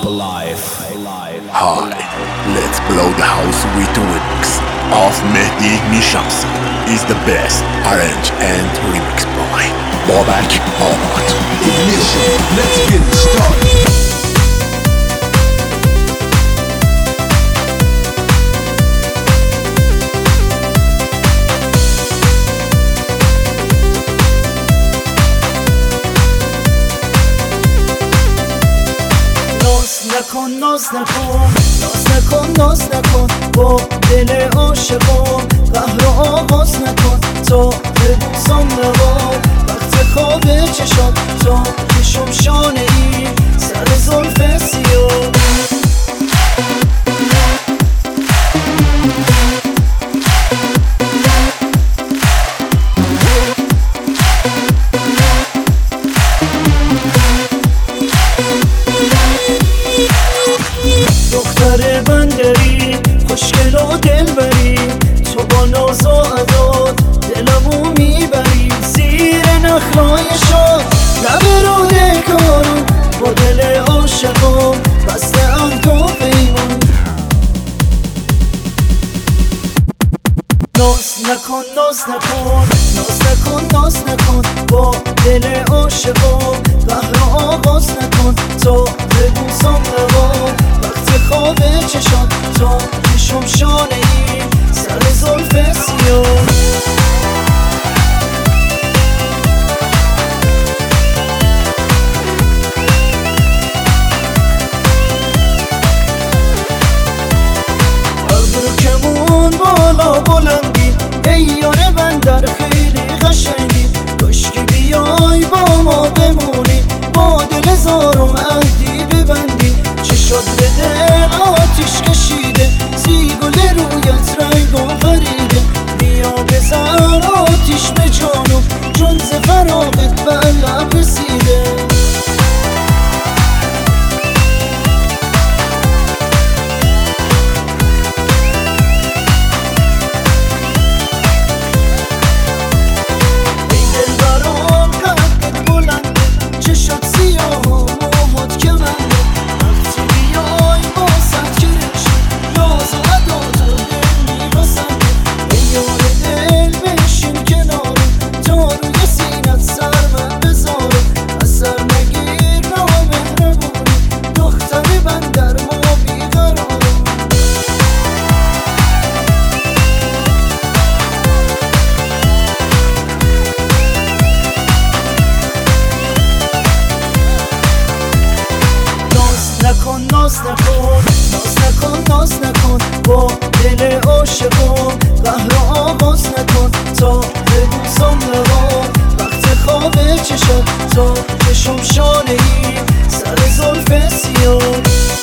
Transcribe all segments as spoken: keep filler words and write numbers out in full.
life. Hi, let's blow the house with the remix of Mehdi Nishamsi. Is the best arrange and remix by Babak Ahmad. Ignition, let's get it started. نکن ناز نکن ناز نکن ناز نکن با دل عاشقان قهر آغاز نکن تا ببوسم نواد وقت خواب چشات تا کشم شانه ای سر زلف سیاه دختر بندری خوشگل و دلبری تو با ناز و عداد دلمو میبری زیر نخلای شاد لب روده کارم با دل عاشقام بسته عهد و پیمان ناز نکن ناز نکن ناز نکن ناز نکن با دل عاشقام قهر آغاز نکن تا ببوسم نواد وقت خواب چشات تا کشم شانه ای سر زلف سیاه ابروکمون بالا بلندی ای یار بندر خیلی قشنگی کاشکی بیای با ما بمونی با دل زارم عهدی ببندی چشات به دل آتیش کشیده زیگل رویت رنگ و غریبه بیا بزن آتیش به جانم چون ز فراقت به لب رسیده ناز نکن ناز نکن ناز نکن با دل عاشقان قهر آغاز نکن تا ببوسم نواد وقت خواب چشات تا کشم شانه ای سر زلف سیاه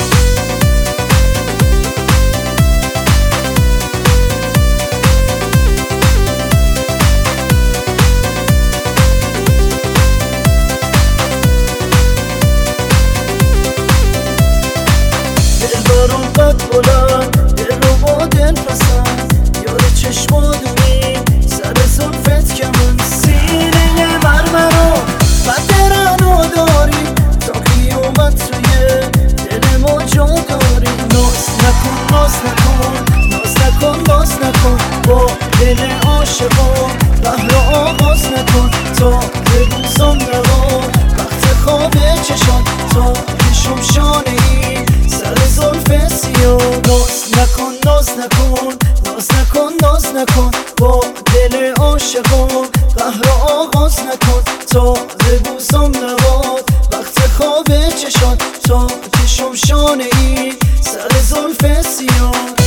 دلبرم قد بلند دل رو با دل پسند یار چشمادونی سر زلفت که من سینه مرمرم و درنو داری تا قیامت توی دل ما جا داری ناز نکن ناز نکن ناز نکن ناز نکن با دل عاشقان قهر آغاز نکن تا ببوسم نواد وقت خواب چشات تا کشم شانه ای سر زلف سیاه ناز نکن ناز نکن ناز نکن ناز نکن با دل عاشقان قهر آغاز نکن تا ببوسم نواد وقت خواب چشات تا کشم شانه ای سر زلف سیاه